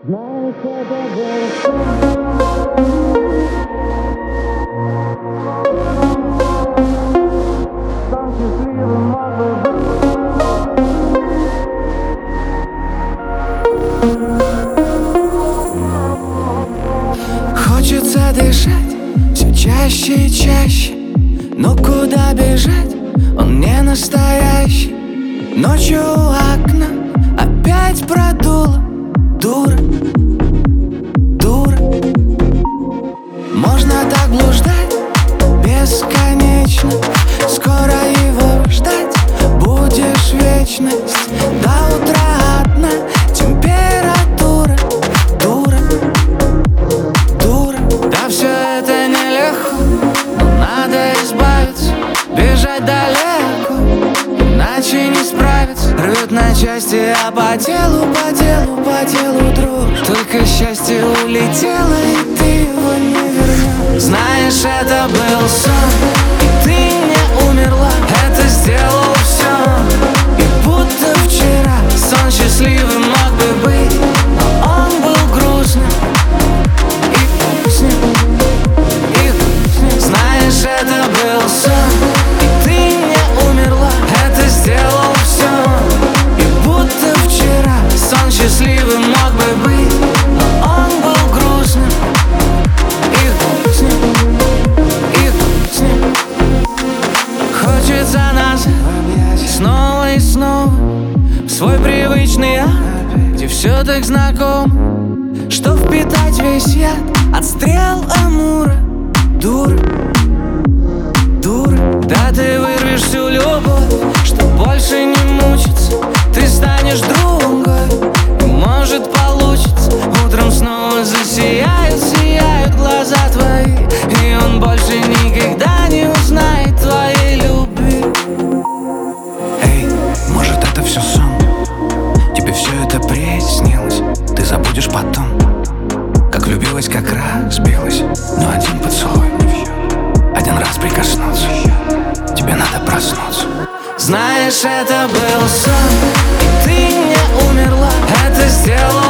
Хочется дышать все чаще и чаще, но куда бежать? Он не настоящий. Ночью у окна опять продуло. Дура, дура. Можно так блуждать бесконечно. Скоро его ждать будешь вечность. До утра одна температура. Дура, дура. Да все это нелегко, но надо избавиться. Бежать далеко, иначе не справиться. Рвет на части, а по телу дрожь. Только счастье улетело, и ты его не вернешь. Знаешь, это был сон, и ты не умерла. Это сделал все, и будто вчера. Сон счастливым мог бы быть, но он был грустным. И с ним, знаешь, это был сон, и ты не умерла. Это сделал все, и будто вчера. Сон счастливым мог бы быть, но он был грустным. И с ним хочется назад, снова и снова, в свой привычный ад, где все так знакомо, что впитать весь яд от стрел Амура. Дура, дура. Да ты вырвешь всю любовь, чтоб больше не мучиться. Ты станешь другой, и может получится. Утром снова засияют, сияют глаза твои, и он больше никогда не узнает твоей любви. Эй, может это все сон? Тебе все это приснилось? Ты забудешь потом, как влюбилась, как разбилась. Но один поцелуй не в счет. Один раз прикоснуться, тебе надо проснуться. Знаешь, это был сон, и ты не умерла. Это сделал